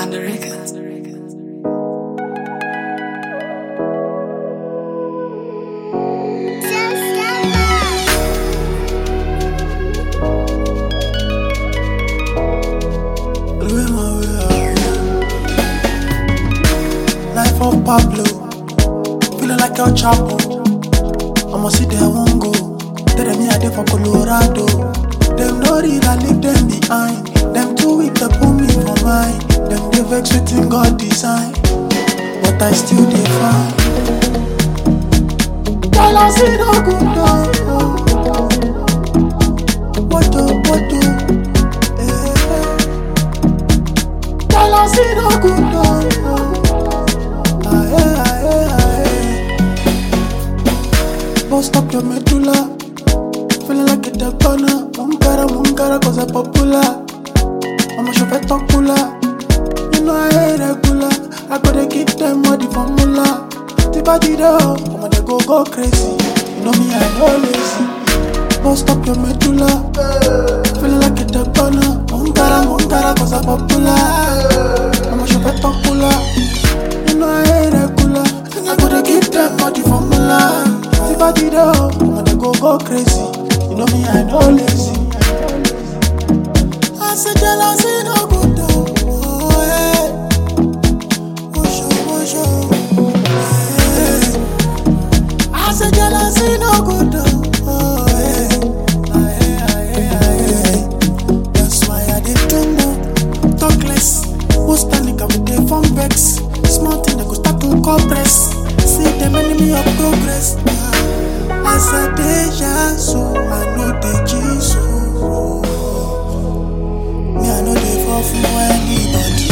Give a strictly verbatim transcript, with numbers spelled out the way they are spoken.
and the records. Life of Pablo, feeling like El Chapo. I'ma see there won't go. Tell them me I dey for Colorado. Them no read, I leave them behind. Them too weak, they put me for mine. Them they vex within God design, but I still dey fine. Girl, I see no good dog. What do, what do? Eh. Girl, I see no good dog. Bust up your medulla, feeling like a dagana. Munkara, munkara, cause I'm popular. I'm a chauffeur popular. You know I ain't regular. I gotta give them all the formula. The body though, I'm gonna go go crazy. You know me, I know lazy. Bust up your medulla, feeling like a dagana. Munkara, munkara, cause I'm popular. I'm a chauffeur popular. You know I ain't regular. I gotta give them all the formula. The body though, I'm gonna go go crazy. You know me, I know lazy. I said jealousy no good though. Oh yeah, push up, push up. Yeah. I said jealousy no good though. Oh yeah, ah, yeah, ah, yeah, ah, yeah. That's why I did do more, talk less. Most time nigga with the phone vex. Small thing they go start to compress. See them enemy of progress. As a deja so I know the Jesus. Me I know they fall for anybody.